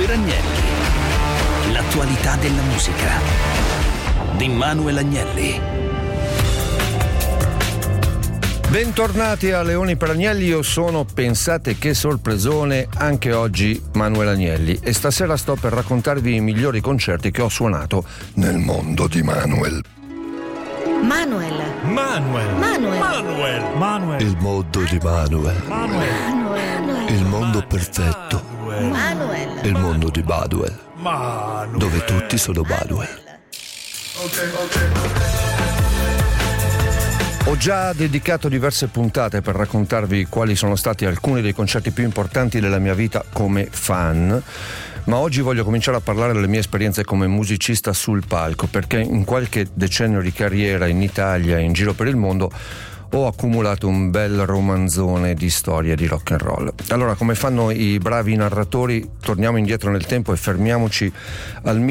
per Agnelli. L'attualità della musica di Manuel Agnelli. Bentornati a Leoni per Agnelli, io sono, pensate che sorpresone, anche oggi Manuel Agnelli, e stasera sto per raccontarvi i migliori concerti che ho suonato nel mondo di Manuel. Manuel. Il mondo di Manuel. Il mondo perfetto. Manuel. Il mondo di Baduel. Dove tutti sono Baduel. Ho già dedicato diverse puntate per raccontarvi quali sono stati alcuni dei concerti più importanti della mia vita come fan, ma oggi voglio cominciare a parlare delle mie esperienze come musicista sul palco, perché in qualche decennio di carriera in Italia e in giro per il mondo ho accumulato un bel romanzone di storie di rock and roll. Allora, come fanno i bravi narratori, torniamo indietro nel tempo e fermiamoci al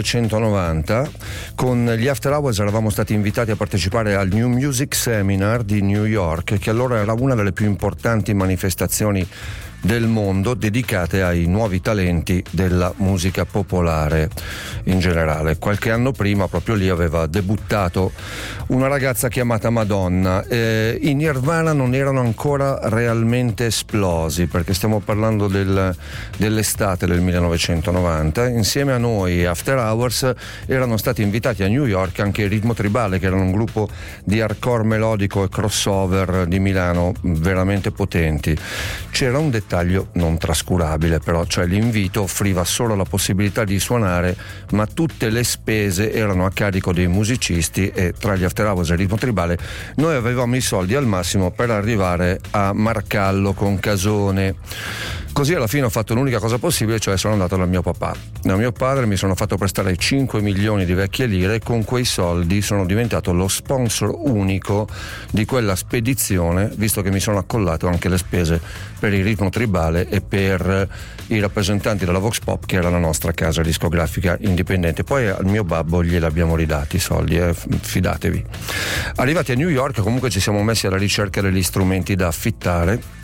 1990. Con gli After Hours eravamo stati invitati a partecipare al New Music Seminar di New York, che allora era una delle più importanti manifestazioni del mondo dedicate ai nuovi talenti della musica popolare in generale. Qualche anno prima proprio lì aveva debuttato una ragazza chiamata Madonna. I Nirvana non erano ancora realmente esplosi, perché stiamo parlando dell'estate del 1990. Insieme a noi After Hours erano stati invitati a New York anche i Ritmo Tribale, che erano un gruppo di hardcore melodico e crossover di Milano veramente potenti. C'era un dettaglio non trascurabile però, cioè l'invito offriva solo la possibilità di suonare, ma tutte le spese erano a carico dei musicisti, e tra gli After Hours e Ritmo Tribale noi avevamo i soldi al massimo per arrivare a Marcallo con Casone. Così alla fine ho fatto l'unica cosa possibile, cioè sono andato da mio papà. Da mio padre mi sono fatto prestare 5 milioni di vecchie lire, e con quei soldi sono diventato lo sponsor unico di quella spedizione, visto che mi sono accollato anche le spese per il Ritmo Tribale e per i rappresentanti della Vox Pop, che era la nostra casa discografica indipendente. Poi al mio babbo gliel'abbiamo ridati i soldi, fidatevi. Arrivati a New York comunque ci siamo messi alla ricerca degli strumenti da affittare,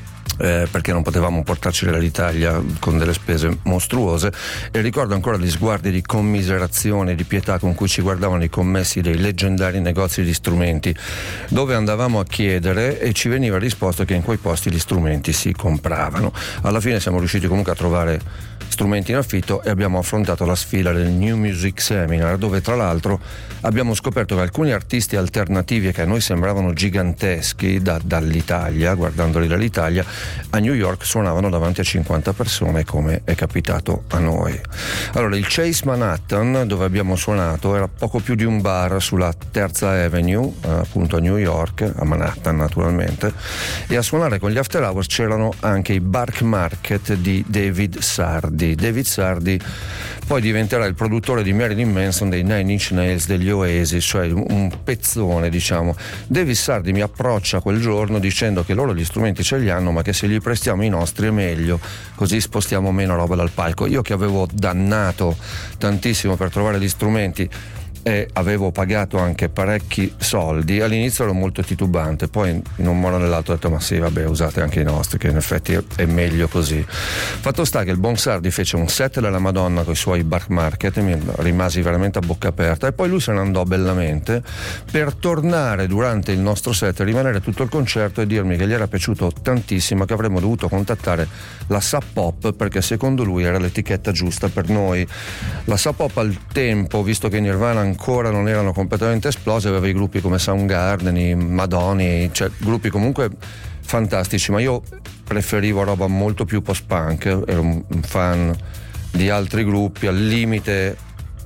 perché non potevamo portarci dall'Italia con delle spese mostruose, e ricordo ancora gli sguardi di commiserazione e di pietà con cui ci guardavano i commessi dei leggendari negozi di strumenti, dove andavamo a chiedere e ci veniva risposto che in quei posti gli strumenti si compravano. Alla fine siamo riusciti comunque a trovare strumenti in affitto e abbiamo affrontato la sfida del New Music Seminar, dove tra l'altro abbiamo scoperto che alcuni artisti alternativi che a noi sembravano giganteschi dall'Italia, guardandoli dall'Italia, a New York suonavano davanti a 50 persone, come è capitato a noi. Allora, il Chase Manhattan, dove abbiamo suonato, era poco più di un bar sulla Terza Avenue, appunto a New York, a Manhattan naturalmente, e a suonare con gli After Hours c'erano anche i Bark Market di David Sardi. David Sardi poi diventerà il produttore di Marilyn Manson, dei Nine Inch Nails, degli Oasis, cioè un pezzone, diciamo. David Sardi mi approccia quel giorno dicendo che loro gli strumenti ce li hanno, ma che se gli prestiamo i nostri è meglio, così spostiamo meno roba dal palco. Io che avevo dannato tantissimo per trovare gli strumenti e avevo pagato anche parecchi soldi, all'inizio ero molto titubante, poi in un modo o nell'altro ho detto ma sì, vabbè, usate anche i nostri, che in effetti è meglio così. Fatto sta che il buon Sardi fece un set della Madonna con i suoi Bark Market e mi rimasi veramente a bocca aperta, e poi lui se ne andò bellamente per tornare durante il nostro set, rimanere tutto il concerto e dirmi che gli era piaciuto tantissimo, che avremmo dovuto contattare la Sub Pop perché secondo lui era l'etichetta giusta per noi. La Sub Pop al tempo, visto che Nirvana ancora non erano completamente esplosi, aveva i gruppi come Soundgarden, i Madoni, cioè gruppi comunque fantastici, ma io preferivo roba molto più post-punk, ero un fan di altri gruppi, al limite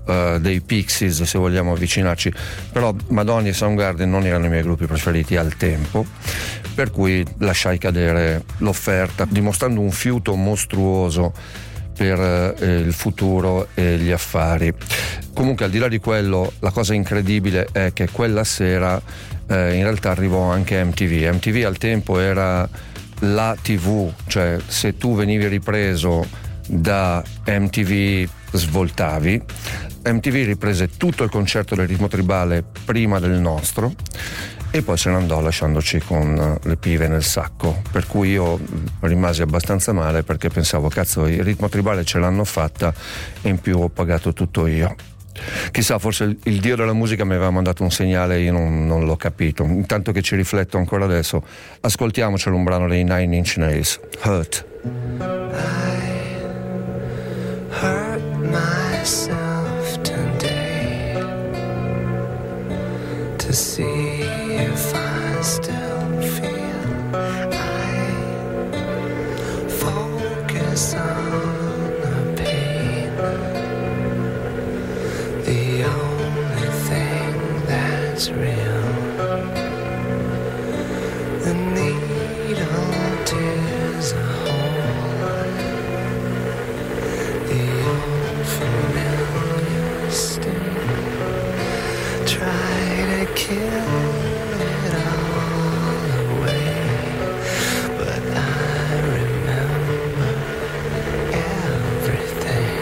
dei Pixies, se vogliamo avvicinarci, però Madonna e Soundgarden non erano i miei gruppi preferiti al tempo, per cui lasciai cadere l'offerta, dimostrando un fiuto mostruoso per il futuro e gli affari. Comunque, al di là di quello, la cosa incredibile è che quella sera in realtà arrivò anche MTV. MTV al tempo era la TV, cioè se tu venivi ripreso da MTV svoltavi. MTV riprese tutto il concerto del Ritmo Tribale prima del nostro e poi se ne andò lasciandoci con le pive nel sacco, per cui io rimasi abbastanza male perché pensavo cazzo il ritmo tribale ce l'hanno fatta e in più ho pagato tutto io. Chissà, forse il dio della musica mi aveva mandato un segnale e io non l'ho capito. Intanto che ci rifletto ancora adesso, ascoltiamocelo un brano dei Nine Inch Nails, Hurt. I hurt myself today to see if I still feel. I focus on the pain, the only thing that's real. The needle tears a hole, the old familiar sting. Try to kill it all away, but I remember everything.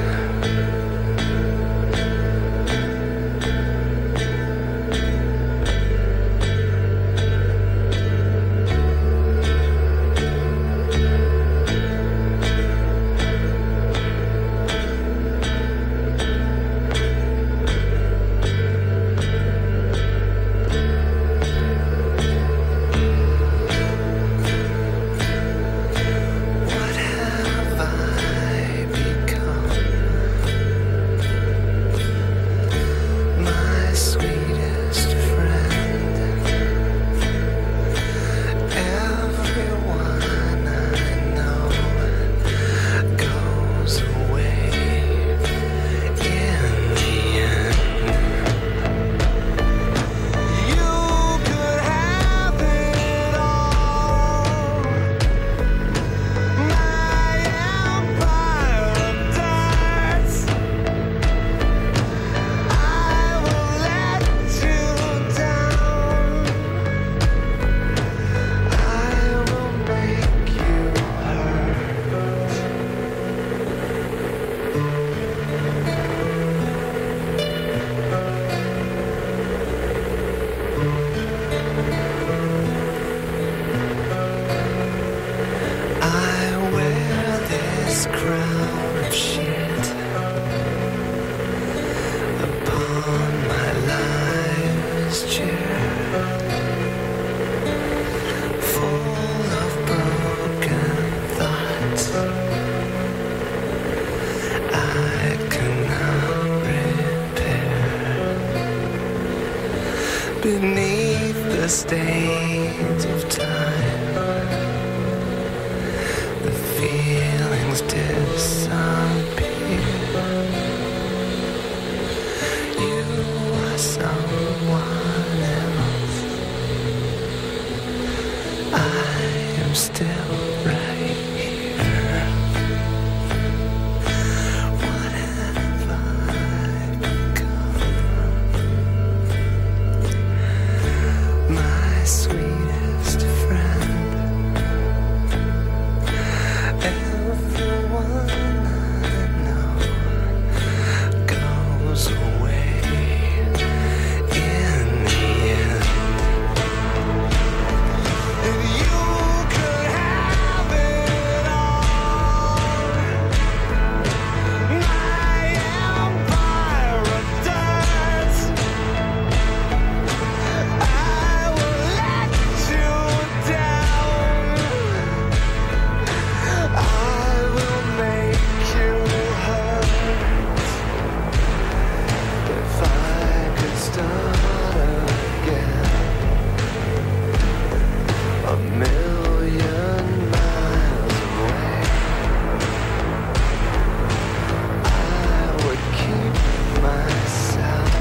Beneath the stains of time, the feelings disappear. You are someone else. I am still right here. What have I become? My sweetest friend, everyone I know goes away in the end. If you could have it all, my empire of dirt, I will let you down. I will make you hurt. If I could start again, a million miles away, I would keep myself.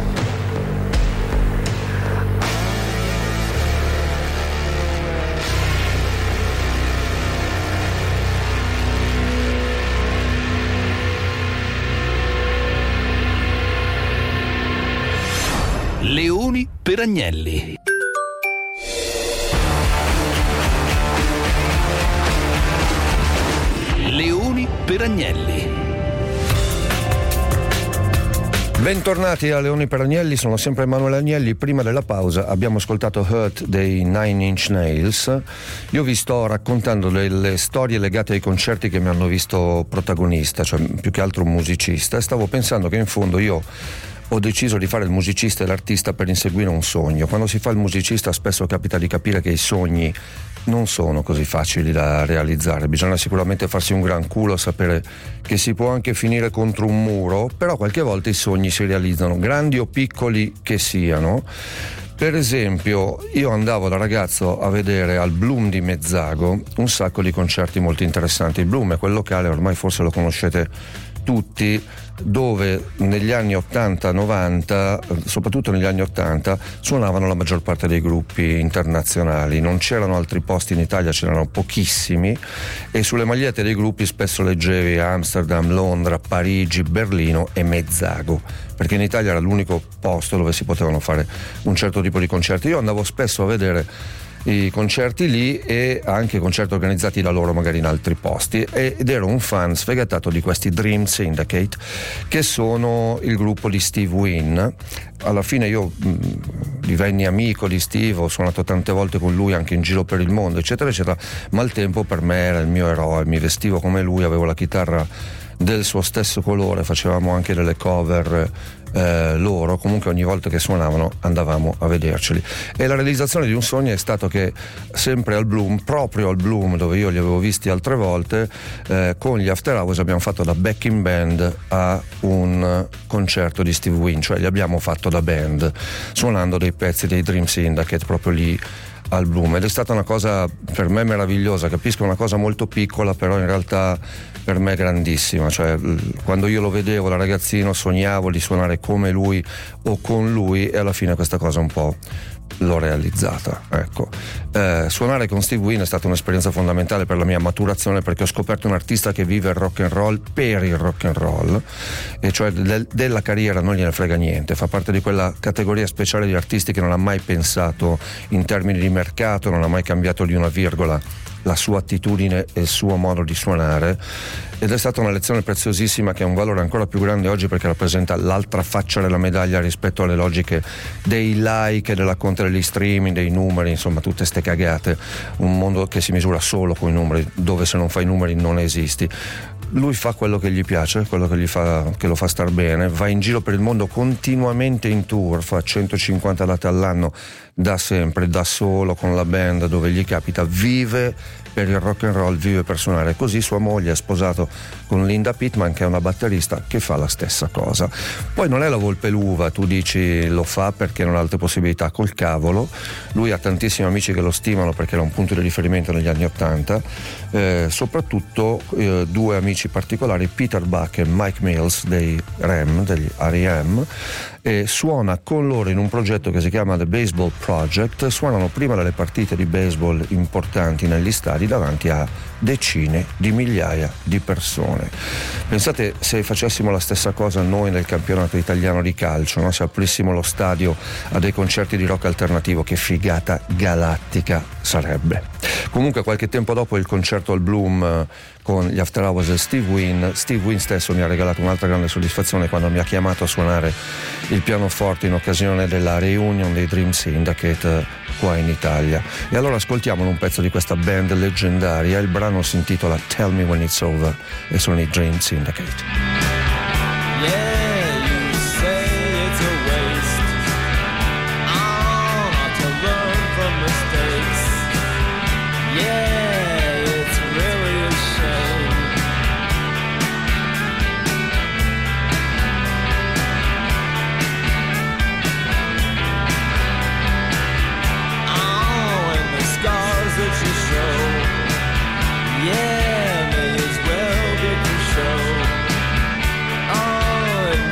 Leoni per Agnelli. Leoni per Agnelli. Bentornati a Leoni per Agnelli, sono sempre Emanuele Agnelli. Prima della pausa abbiamo ascoltato Hurt dei Nine Inch Nails. Io vi sto raccontando delle storie legate ai concerti che mi hanno visto protagonista, cioè più che altro un musicista, e stavo pensando che in fondo io ho deciso di fare il musicista e l'artista per inseguire un sogno. Quando si fa il musicista spesso capita di capire che i sogni non sono così facili da realizzare, bisogna sicuramente farsi un gran culo, sapere che si può anche finire contro un muro, però qualche volta i sogni si realizzano, grandi o piccoli che siano. Per esempio, io andavo da ragazzo a vedere al Bloom di Mezzago un sacco di concerti molto interessanti. Il Bloom è quel locale, ormai forse lo conoscete tutti, dove negli anni 80-90, soprattutto negli anni 80, suonavano la maggior parte dei gruppi internazionali. Non c'erano altri posti in Italia, c'erano pochissimi, e sulle magliette dei gruppi spesso leggevi Amsterdam, Londra, Parigi, Berlino e Mezzago, perché in Italia era l'unico posto dove si potevano fare un certo tipo di concerti. Io andavo spesso a vedere i concerti lì e anche concerti organizzati da loro magari in altri posti, ed ero un fan sfegatato di questi Dream Syndicate, che sono il gruppo di Steve Wynn. Alla fine io divenni amico di Steve, ho suonato tante volte con lui anche in giro per il mondo eccetera eccetera, ma al tempo per me era il mio eroe, mi vestivo come lui, avevo la chitarra del suo stesso colore, facevamo anche delle cover loro, comunque ogni volta che suonavano andavamo a vederceli. E la realizzazione di un sogno è stato che sempre al Bloom, proprio al Bloom dove io li avevo visti altre volte, con gli After Hours abbiamo fatto da backing band a un concerto di Steve Wynn, cioè li abbiamo fatto da band suonando dei pezzi dei Dream Syndicate proprio lì al Bloom, ed è stata una cosa per me meravigliosa. Capisco, una cosa molto piccola, però in realtà per me grandissima. Cioè, quando io lo vedevo da ragazzino sognavo di suonare come lui o con lui, e alla fine questa cosa un po' l'ho realizzata, ecco. Suonare con Steve Wynn è stata un'esperienza fondamentale per la mia maturazione, perché ho scoperto un artista che vive il rock and roll per il rock and roll, e cioè della carriera non gliene frega niente, fa parte di quella categoria speciale di artisti che non ha mai pensato in termini di mercato, non ha mai cambiato di una virgola la sua attitudine e il suo modo di suonare, ed è stata una lezione preziosissima che ha un valore ancora più grande oggi, perché rappresenta l'altra faccia della medaglia rispetto alle logiche dei like, della conta degli streaming, dei numeri, insomma tutte ste cagate, un mondo che si misura solo con i numeri, dove se non fai i numeri non esisti. Lui fa quello che gli piace, quello che lo fa star bene, va in giro per il mondo continuamente in tour, fa 150 date all'anno da sempre, da solo, con la band, dove gli capita, vive per il rock and roll, vive per suonare. Così sua moglie è sposato con Linda Pittman, che è una batterista che fa la stessa cosa. Poi non è la volpe l'uva, tu dici lo fa perché non ha altre possibilità, col cavolo. Lui ha tantissimi amici che lo stimano perché era un punto di riferimento negli anni 80, soprattutto due amici particolari, Peter Buck e Mike Mills degli R.E.M., e suona con loro in un progetto che si chiama The Baseball Project. Suonano prima delle partite di baseball importanti negli stadi davanti a decine di migliaia di persone. Pensate se facessimo la stessa cosa noi nel campionato italiano di calcio, no? Se aprissimo lo stadio a dei concerti di rock alternativo, che figata galattica sarebbe. Comunque qualche tempo dopo il concerto al Bloom con gli After Hours e Steve Wynn stesso mi ha regalato un'altra grande soddisfazione quando mi ha chiamato a suonare il pianoforte in occasione della reunion dei Dream Syndicate qua in Italia. E allora ascoltiamo un pezzo di questa band leggendaria. Il brano si intitola Tell Me When It's Over e sono i Dream Syndicate. Yeah, you say it's a waste. Oh, not to learn from mistakes. Yeah, it's really a shame. Oh, and the scars that you show. Yeah, may as well get to show. Oh,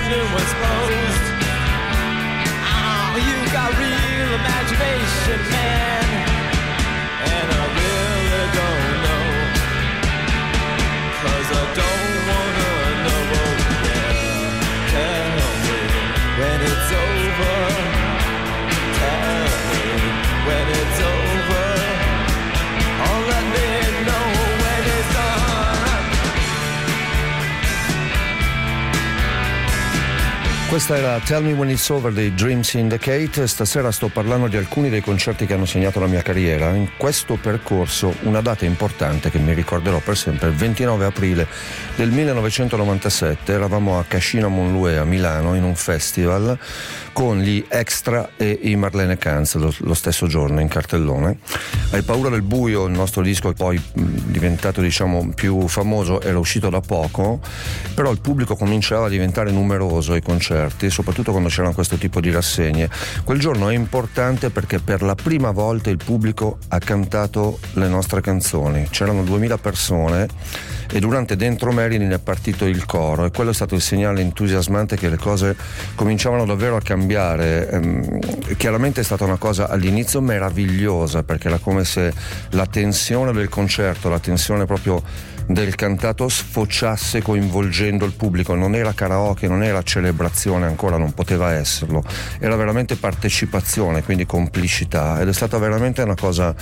new one's posed. Oh, you got real imagination, man, and I really don't know, 'cause I don't wanna know. Yeah, tell me when it's over. Tell me when it's over. Oh, let me know when it's done. Questa era Tell Me When It's Over dei Dream Syndicate. Stasera sto parlando di alcuni dei concerti che hanno segnato la mia carriera. In questo percorso una data importante che mi ricorderò per sempre: il 29 aprile del 1997 eravamo a Cascina Monlue a Milano in un festival con gli Extra e i Marlene Kanz lo stesso giorno in cartellone. Hai paura del buio, il nostro disco, poi diventato diciamo più famoso, era uscito da poco, però il pubblico cominciava a diventare numeroso ai concerti, soprattutto quando c'erano questo tipo di rassegne. Quel giorno è importante perché per la prima volta il pubblico ha cantato le nostre canzoni. C'erano 2000 persone e durante Dentro Marilyn è partito il coro, e quello è stato il segnale entusiasmante che le cose cominciavano davvero a cambiare. Chiaramente è stata una cosa all'inizio meravigliosa, perché era come se la tensione del concerto, la tensione proprio del cantato sfociasse coinvolgendo il pubblico. Non era karaoke, non era celebrazione, ancora non poteva esserlo, era veramente partecipazione, quindi complicità, ed è stata veramente una cosa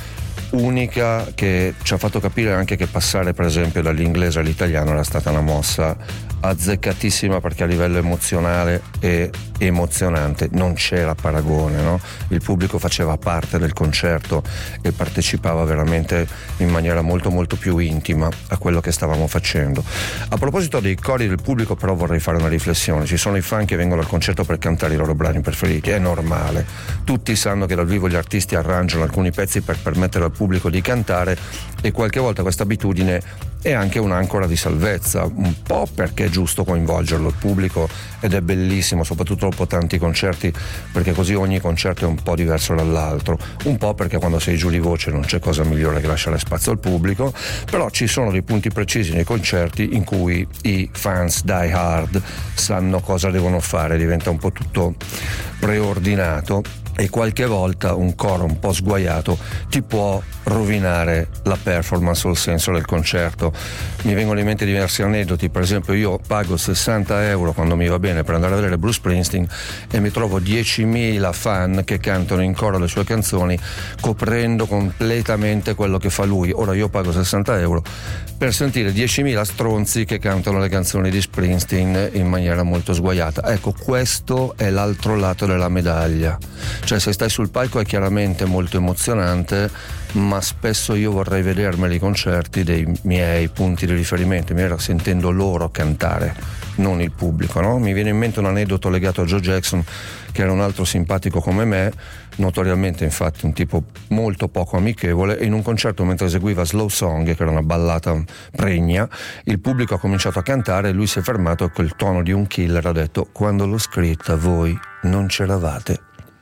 unica che ci ha fatto capire anche che passare per esempio dall'inglese all'italiano era stata una mossa azzeccatissima, perché a livello emozionale e emozionante non c'era paragone, no? Il pubblico faceva parte del concerto e partecipava veramente in maniera molto molto più intima a quello che stavamo facendo. A proposito dei cori del pubblico però vorrei fare una riflessione. Ci sono i fan che vengono al concerto per cantare i loro brani preferiti, è normale, tutti sanno che dal vivo gli artisti arrangiano alcuni pezzi per permettere al pubblico di cantare, e qualche volta questa abitudine è anche un'ancora di salvezza, un po' perché è giusto coinvolgerlo il pubblico ed è bellissimo, soprattutto dopo tanti concerti, perché così ogni concerto è un po' diverso dall'altro, un po' perché quando sei giù di voce non c'è cosa migliore che lasciare spazio al pubblico. Però ci sono dei punti precisi nei concerti in cui i fans die hard sanno cosa devono fare, diventa un po' tutto preordinato, e qualche volta un coro un po' sguaiato ti può rovinare la performance o il senso del concerto. Mi vengono in mente diversi aneddoti. Per esempio, io pago 60 euro quando mi va bene per andare a vedere Bruce Springsteen e mi trovo 10.000 fan che cantano in coro le sue canzoni, coprendo completamente quello che fa lui. Ora io pago 60 euro per sentire 10.000 stronzi che cantano le canzoni di Springsteen in maniera molto sguaiata. Ecco, questo è l'altro lato della medaglia. Cioè, se stai sul palco è chiaramente molto emozionante, ma spesso io vorrei vedermeli i concerti dei miei punti di riferimento, sentendo loro cantare, non il pubblico, no? Mi viene in mente un aneddoto legato a Joe Jackson, che era un altro simpatico come me, notoriamente infatti un tipo molto poco amichevole, e in un concerto mentre eseguiva Slow Song, che era una ballata pregna, il pubblico ha cominciato a cantare e lui si è fermato e col tono di un killer ha detto: quando l'ho scritta voi non c'eravate.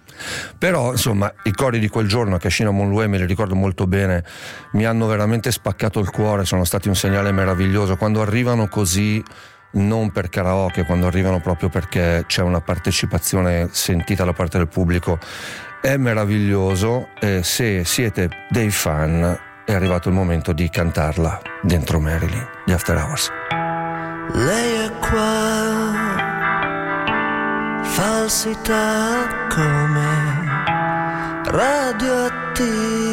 Però insomma i cori di quel giorno a Cascina Monlue me li ricordo molto bene, mi hanno veramente spaccato il cuore, sono stati un segnale meraviglioso quando arrivano così, non per karaoke, quando arrivano proprio perché c'è una partecipazione sentita da parte del pubblico, è meraviglioso. E se siete dei fan è arrivato il momento di cantarla Dentro Marilyn, gli After Hours. Lei è qua, falsità come radioattività,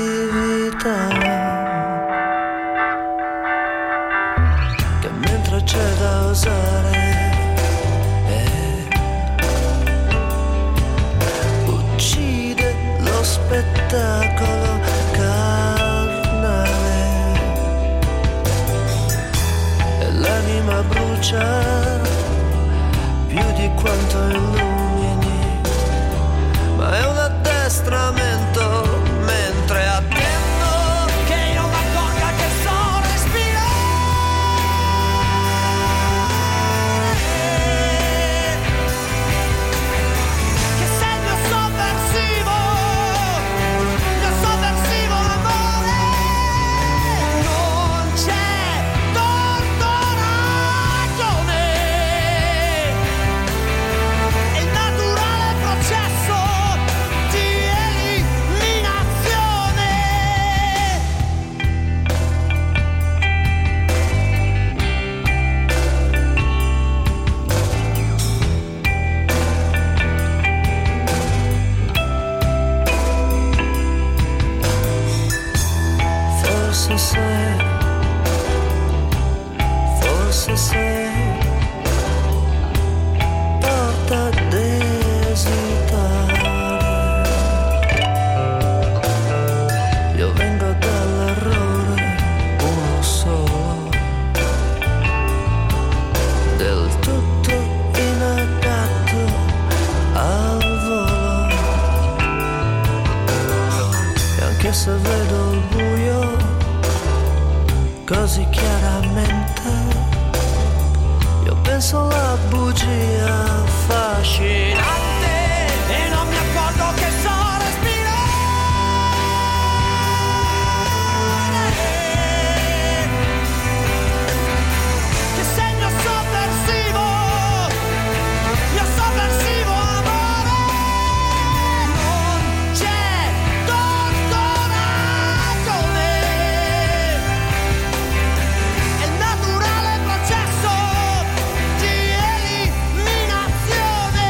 che mentre c'è da usare uccide lo spettacolo carnale, e l'anima brucia più di quanto illumini, ma è un addestramento mentre attendo che io m'accorga che so respirare, che sei il mio sovversivo, mio forse se porta a desitare. Io vengo dall'errore, uno solo, del tutto inadatto al volo. E anche se vedo il buio così chiaramente, io penso alla bugia affascinante e non mi accorgo che so respirare. Che segno sovversivo, mio sovversivo amore, non c'è torturazione. È il naturale processo di eliminazione.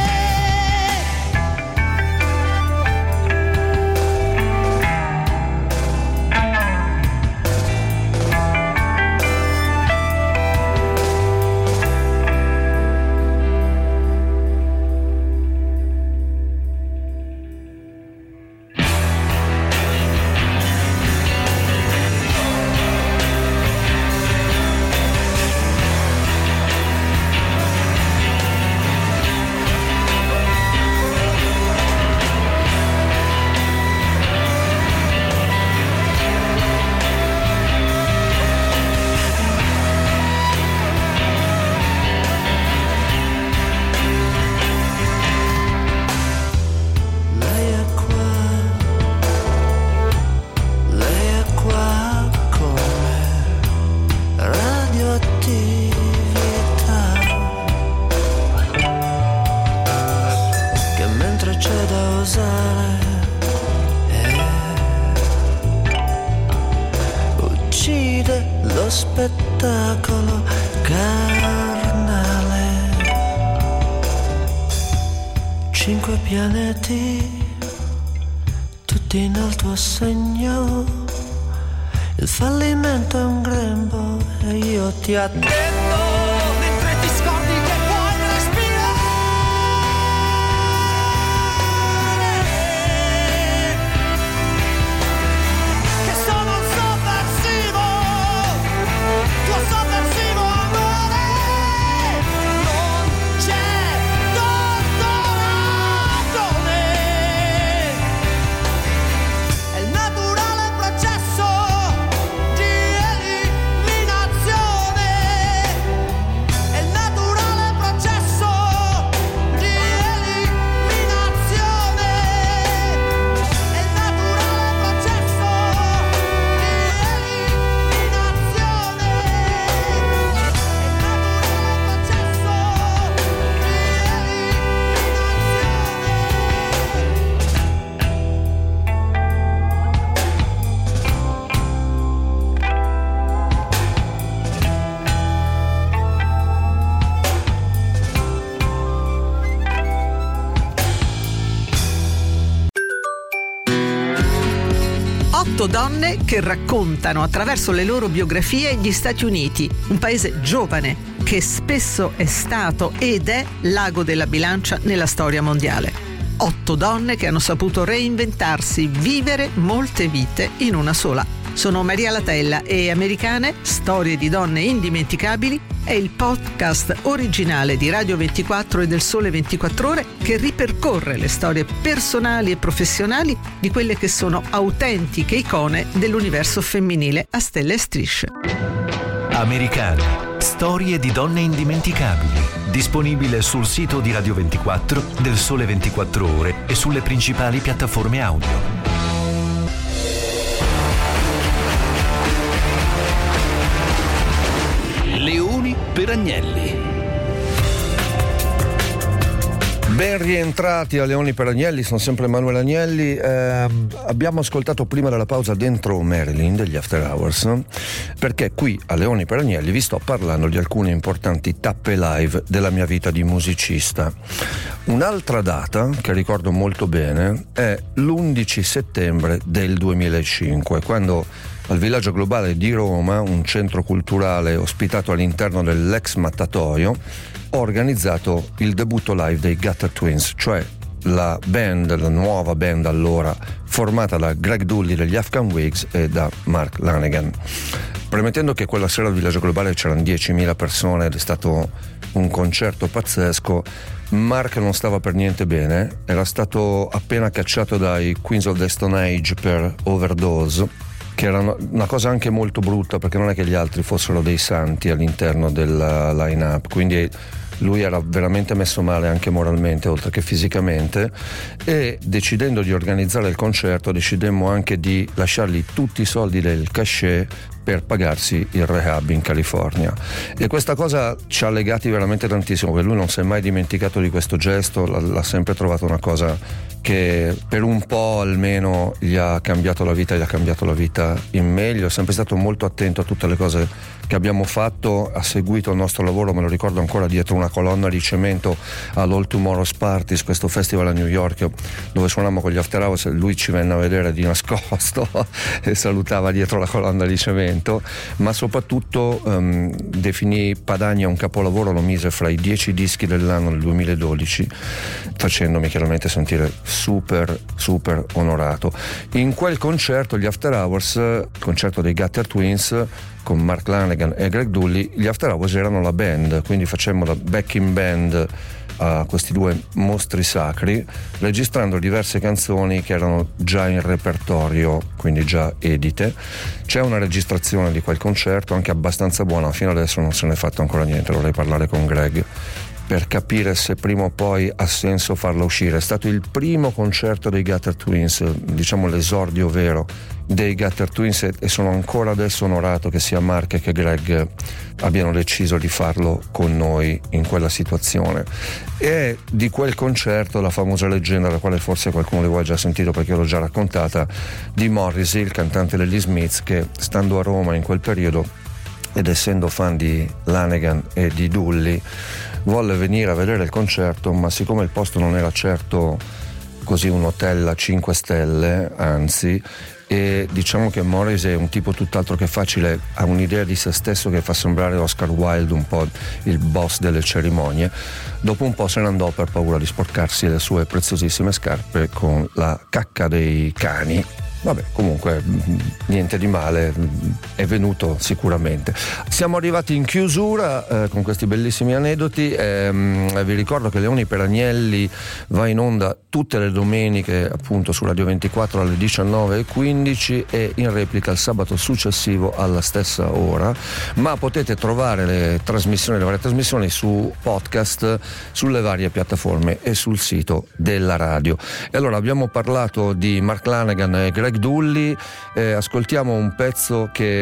Lei è qua come radioattività, che mentre c'è da osare uccide lo spettacolo carnale. 5 pianeti, tutti nel tuo segno. Il fallimento è un grembo e io ti attendo mentre ti scordi che puoi respirare. Che sono un sovversivo, tuo sovversivo amore. Non c'è torturazione. È il naturale processo di eliminazione. È il naturale processo di eliminazione. È il naturale processo di eliminazione. Otto donne che raccontano attraverso le loro biografie gli Stati Uniti, un paese giovane che spesso è stato ed è l'ago della bilancia nella storia mondiale. 8 donne che hanno saputo reinventarsi, vivere molte vite in una sola. Sono Maria Latella e Americane, storie di donne indimenticabili, è il podcast originale di Radio 24 e del Sole 24 Ore che ripercorre le storie personali e professionali di quelle che sono autentiche icone dell'universo femminile a stelle e strisce. Americane, storie di donne indimenticabili. Disponibile sul sito di Radio 24, del Sole 24 Ore e sulle principali piattaforme audio. Leoni per Agnelli. Ben rientrati a Leoni per Agnelli, sono sempre Emanuele Agnelli. Abbiamo ascoltato prima della pausa Dentro Marilyn degli After Hours, no? Perché qui a Leoni per Agnelli vi sto parlando di alcune importanti tappe live della mia vita di musicista. Un'altra data che ricordo molto bene è l'11 settembre del 2005, quando al Villaggio Globale di Roma, un centro culturale ospitato all'interno dell'ex mattatoio, ho organizzato il debutto live dei Gutter Twins, cioè la nuova band allora, formata da Greg Dulli degli Afghan Whigs e da Mark Lanegan. Premettendo che quella sera al Villaggio Globale c'erano 10.000 persone ed è stato un concerto pazzesco, Mark non stava per niente bene, era stato appena cacciato dai Queens of the Stone Age per overdose, che era una cosa anche molto brutta, perché non è che gli altri fossero dei santi all'interno della line-up, quindi lui era veramente messo male anche moralmente oltre che fisicamente, e decidendo di organizzare il concerto decidemmo anche di lasciargli tutti i soldi del cachet per pagarsi il rehab in California, e questa cosa ci ha legati veramente tantissimo, perché lui non si è mai dimenticato di questo gesto, l'ha sempre trovato una cosa che per un po' almeno gli ha cambiato la vita in meglio. È sempre stato molto attento a tutte le cose che abbiamo fatto, ha seguito il nostro lavoro, me lo ricordo ancora, dietro una colonna di cemento all'All Tomorrow's Parties, questo festival a New York dove suonavamo con gli After Hours, e lui ci venne a vedere di nascosto e salutava dietro la colonna di cemento, ma soprattutto definì Padania un capolavoro, lo mise fra i 10 dischi dell'anno del 2012, facendomi chiaramente sentire super onorato. In quel concerto, gli After Hours, concerto dei Gutter Twins con Mark Lanegan e Greg Dulli, gli After Hours erano la band, quindi facemmo la backing band a questi due mostri sacri, registrando diverse canzoni che erano già in repertorio, quindi già edite. C'è una registrazione di quel concerto anche abbastanza buona, fino adesso non se ne è fatto ancora niente, dovrei parlare con Greg per capire se prima o poi ha senso farla uscire. È stato il primo concerto dei Gutter Twins, diciamo l'esordio vero dei Gutter Twins, e sono ancora adesso onorato che sia Mark che Greg abbiano deciso di farlo con noi in quella situazione. E di quel concerto la famosa leggenda, la quale forse qualcuno di voi ha già sentito perché io l'ho già raccontata, di Morrissey, il cantante degli Smiths, che stando a Roma in quel periodo ed essendo fan di Lanegan e di Dulli volle venire a vedere il concerto, ma siccome il posto non era certo così un hotel a 5 stelle, anzi, e diciamo che Morrissey è un tipo tutt'altro che facile, ha un'idea di se stesso che fa sembrare Oscar Wilde un po' il boss delle cerimonie, dopo un po' se ne andò per paura di sporcarsi le sue preziosissime scarpe con la cacca dei cani. Vabbè, comunque niente di male, è venuto sicuramente. Siamo arrivati in chiusura con questi bellissimi aneddoti. Vi ricordo che Leoni per Agnelli va in onda tutte le domeniche appunto su Radio 24 alle 19:15 e in replica il sabato successivo alla stessa ora, ma potete trovare le varie trasmissioni su podcast sulle varie piattaforme e sul sito della radio. E allora abbiamo parlato di Mark Lanegan e Greg Dulli, ascoltiamo un pezzo che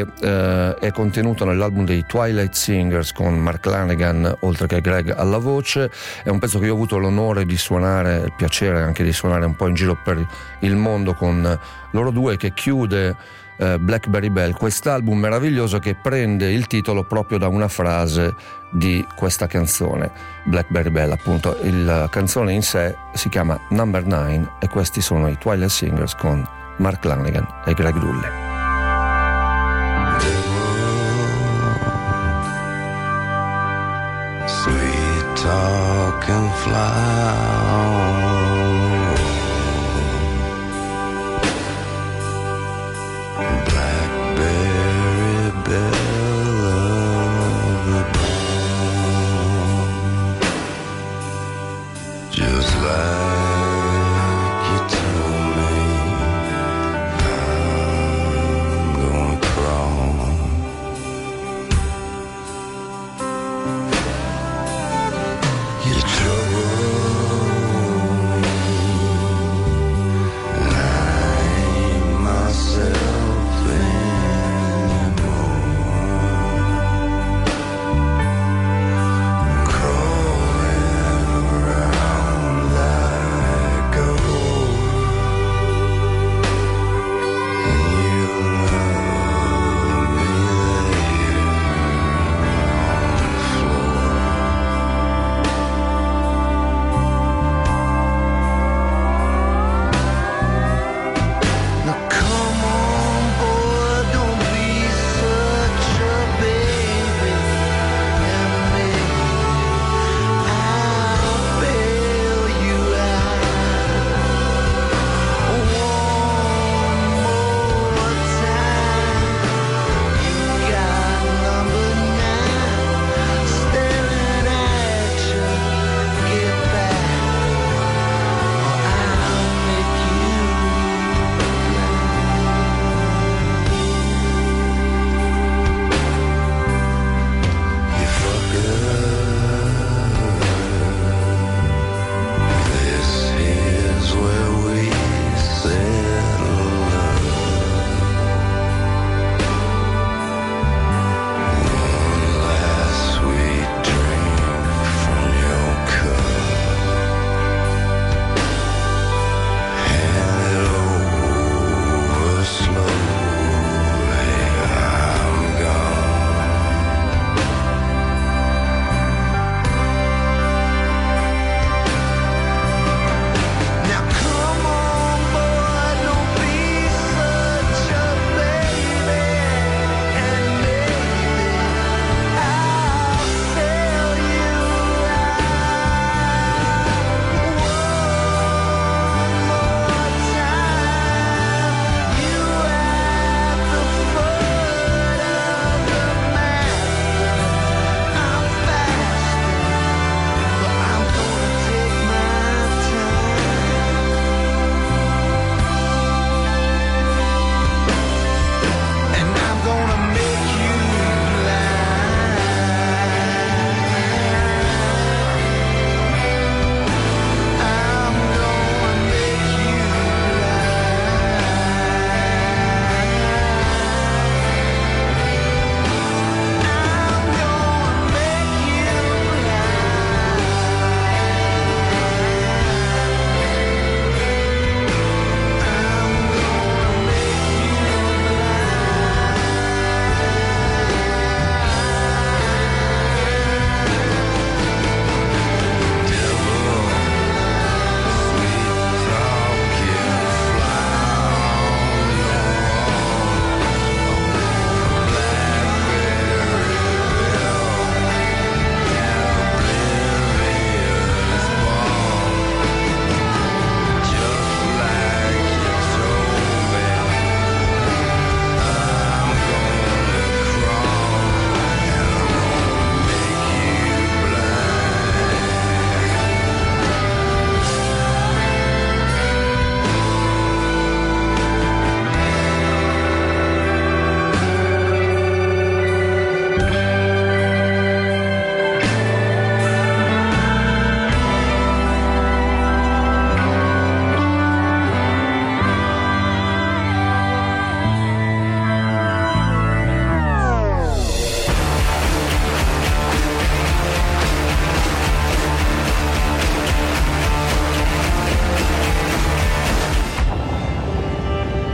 è contenuto nell'album dei Twilight Singers con Mark Lanegan oltre che Greg alla voce. È un pezzo che io ho avuto l'onore di suonare, il piacere anche di suonare un po' in giro per il mondo con loro due, che chiude Blackberry Bell, quest'album meraviglioso che prende il titolo proprio da una frase di questa canzone, Blackberry Bell appunto. La canzone in sé si chiama Number 9 e questi sono i Twilight Singers con Mark Lanegan e Greg Dulli. Sweet talk and fly. Black